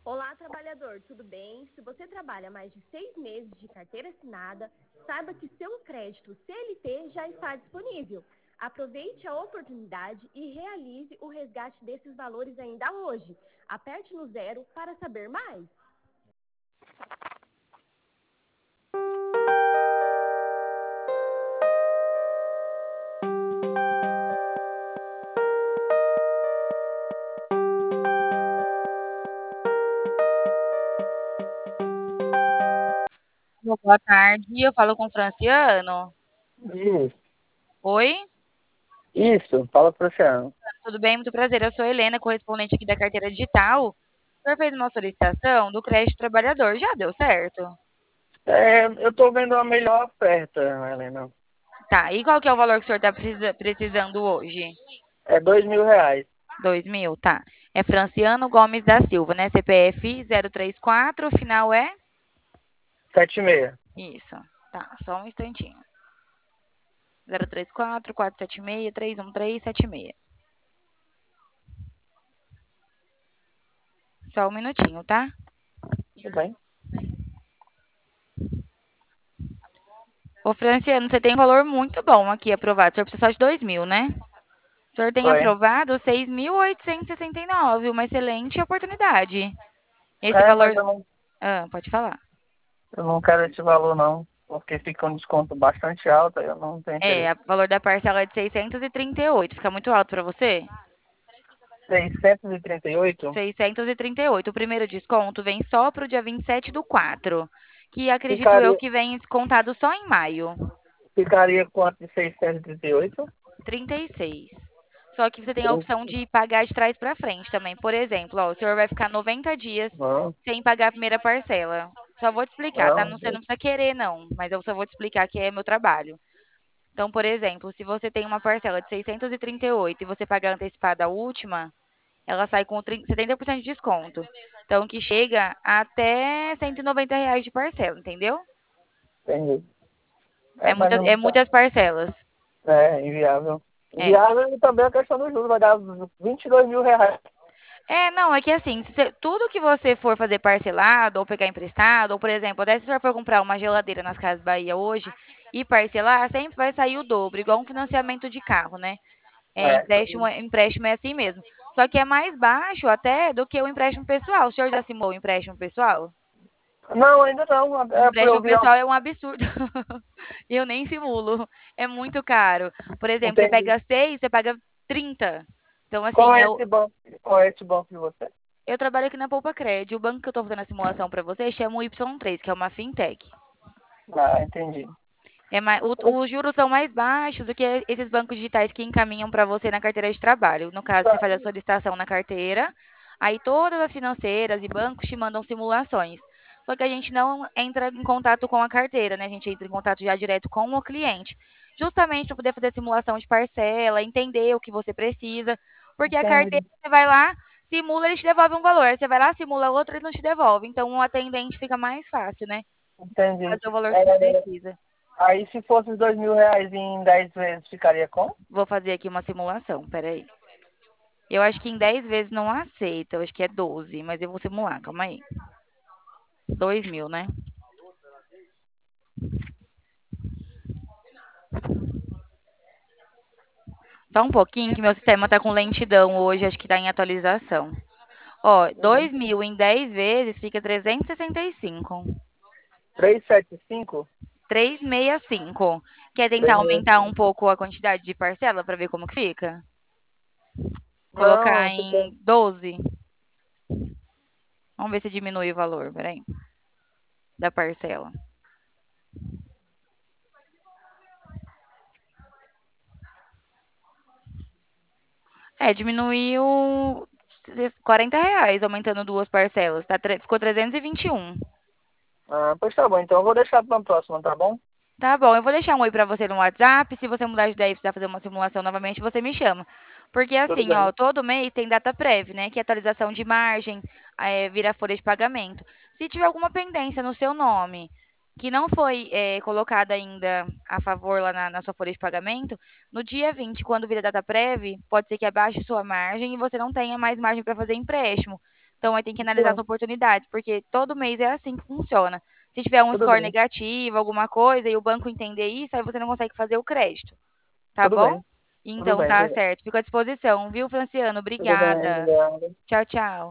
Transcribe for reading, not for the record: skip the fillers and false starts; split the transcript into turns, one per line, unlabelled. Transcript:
Olá, trabalhador, tudo bem? Se você trabalha mais de 6 meses de carteira assinada, saiba que seu crédito CLT já está disponível. Aproveite a oportunidade e realize o resgate desses valores ainda hoje. Aperte no 0 para saber mais.
Boa tarde, eu falo com o Franciano.
Isso,
Oi,
isso, fala pro Luciano.
tudo bem? Muito prazer. Eu sou a Helena, correspondente aqui da carteira digital. O senhor fez uma solicitação do crédito trabalhador. Já deu certo?
Eu tô vendo uma melhor oferta, Helena.
Tá, e qual que é o valor que o senhor está precisando hoje?
É R$ 2.000.
2.000, tá. É Franciano Gomes da Silva, né? CPF 034, final é?
7,6.
Isso. Tá, só um instantinho. 034 476 313 76. Só um minutinho, tá?
Tudo bem?
Ô, Franciano, você tem um valor muito bom aqui aprovado. O senhor precisa só de 2.000, né? O senhor tem
Foi.
aprovado 6.869, uma excelente oportunidade. Esse
Mas
valor. Pode falar.
eu não quero esse valor não, porque fica um desconto bastante alto, eu não tenho
É,
interesse.
o valor da parcela é de 638. Fica muito alto para você?
638?
638. O primeiro desconto vem só para o dia 27/4, que acredito eu
Ficaria,
que vem descontado só em maio.
ficaria quanto de 638?
36. Só que você tem a opção de pagar de trás para frente também. Por exemplo, ó, o senhor vai ficar 90 dias
Não,
sem pagar a primeira parcela. Só vou te explicar, tá?
não.
Você não precisa querer, não, mas eu só vou te explicar que é meu trabalho. Então, por exemplo, se você tem uma parcela de 638 e você pagar antecipada a última, ela sai com 70% de desconto. Então, que chega até R$ 190 de parcela, entendeu?
Entendi.
É,
Mas
muitas,
não
é
tá.
muitas parcelas.
É inviável.
É.
Inviável e também a questão do juros, vai dar R$ 22.000.
Não, é que assim, tudo que você for fazer parcelado ou pegar emprestado, ou por exemplo, até se você for comprar uma geladeira nas Casas Bahia hoje e parcelar, sempre vai sair o dobro, igual um financiamento de carro, né?
É.
Empréstimo é assim mesmo. Só que é mais baixo até do que o empréstimo pessoal. O senhor já simulou o empréstimo pessoal?
Não, ainda não.
O
É para
empréstimo
eu ver.
pessoal é um absurdo. Eu nem simulo. É muito caro. Por exemplo, você
Entendi.
pega 6, você paga 30. Então,
Qual
assim,
é esse banco? Qual é esse banco de você?
eu trabalho aqui na Poupa Cred. O banco que eu estou fazendo a simulação para você chama o Y3, que é uma fintech.
Ah, entendi.
Os juros são mais baixos do que esses bancos digitais que encaminham para você na carteira de trabalho. No caso, você
Tá,
faz a solicitação na carteira, aí todas as financeiras e bancos te mandam simulações. Só que a gente não entra em contato com a carteira, né? A gente entra em contato já direto com o cliente, justamente para poder fazer simulação de parcela, entender o que você precisa, porque a carteira
entendi.
você vai lá, simula, ele te devolve um valor. Aí você vai lá, simula outro, ele não te devolve. Então, um atendente fica mais fácil, né?
Entendi.
Fazer o valor que você
É,
precisa.
aí se fosse os R$ 2.000 em 10 vezes, ficaria com?
Vou fazer aqui uma simulação, peraí. Eu acho que em 10 vezes não aceita, eu acho que é 12, mas eu vou simular, calma aí. 2.000, né? Só um pouquinho que meu sistema tá com lentidão hoje, acho que tá em atualização. Ó, 2.000 em 10 vezes fica 365.
375?
365. Quer tentar aumentar um
365.
pouco a quantidade de parcela para ver como que fica? Colocar
Não,
em 12. Vamos ver se diminui o valor, peraí, da parcela. Diminuiu R$ 40, aumentando duas parcelas. Ficou 321.
pois tá bom, então eu vou deixar para a próxima, tá bom?
Tá bom, eu vou deixar um oi pra você no WhatsApp. Se você mudar de ideia e precisar fazer uma simulação novamente, você me chama. Porque
Tudo
assim, ó,
bem.
todo mês tem data prévia, né? Que é atualização de margem, vira folha de pagamento. Se tiver alguma pendência no seu nome que não foi colocada ainda a favor lá na sua folha de pagamento, no dia 20, quando vira data prévia, pode ser que abaixe sua margem e você não tenha mais margem para fazer empréstimo. Então, aí tem que analisar as oportunidades, porque todo mês é assim que funciona. Se tiver um
Tudo
score
bem,
negativo, alguma coisa, e o banco entender isso, aí você não consegue fazer o crédito. Tá
tudo
bom?
bem, tudo
Então,
bem,
tá
obrigado.
certo. Fico à disposição, viu, Franciano?
Tudo bem,
Obrigada.
obrigado.
Tchau, tchau.